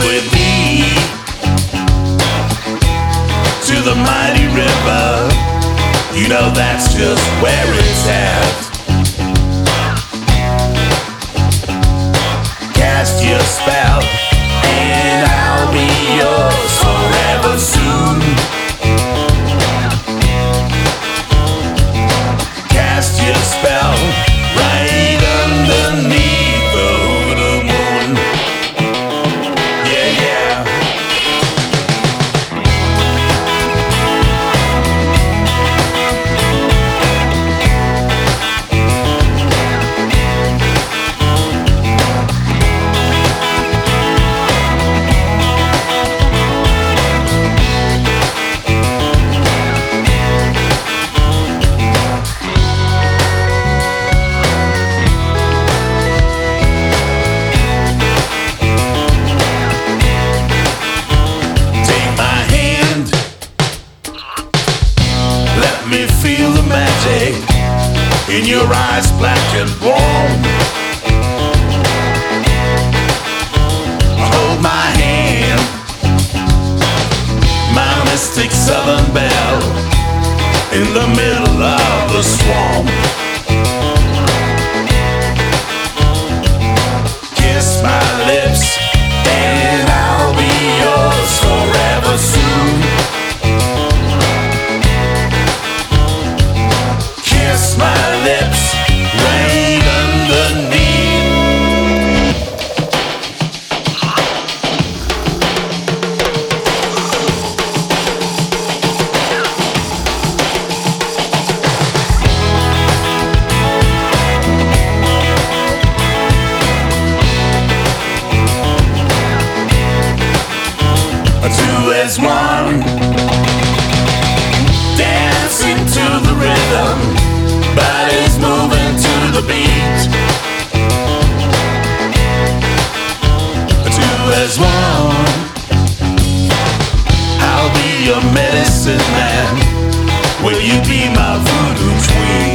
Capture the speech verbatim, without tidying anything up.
with me to the mighty river. You know that's just where it's at. Cast your spell and I'll be yours forever soon. Cast your spell right underneath the, the moon. Yeah, yeah. Feel the magic in your eyes, black and warm. Hold my hand, my mystic southern belle, in the middle of the swamp. Kiss my lips and I'll be yours forever soon. Kiss my lips right underneath. Two as one, dancing to the rhythm, bodies moving to the beat. Two as one, I'll be your medicine man. Will you be my voodoo queen?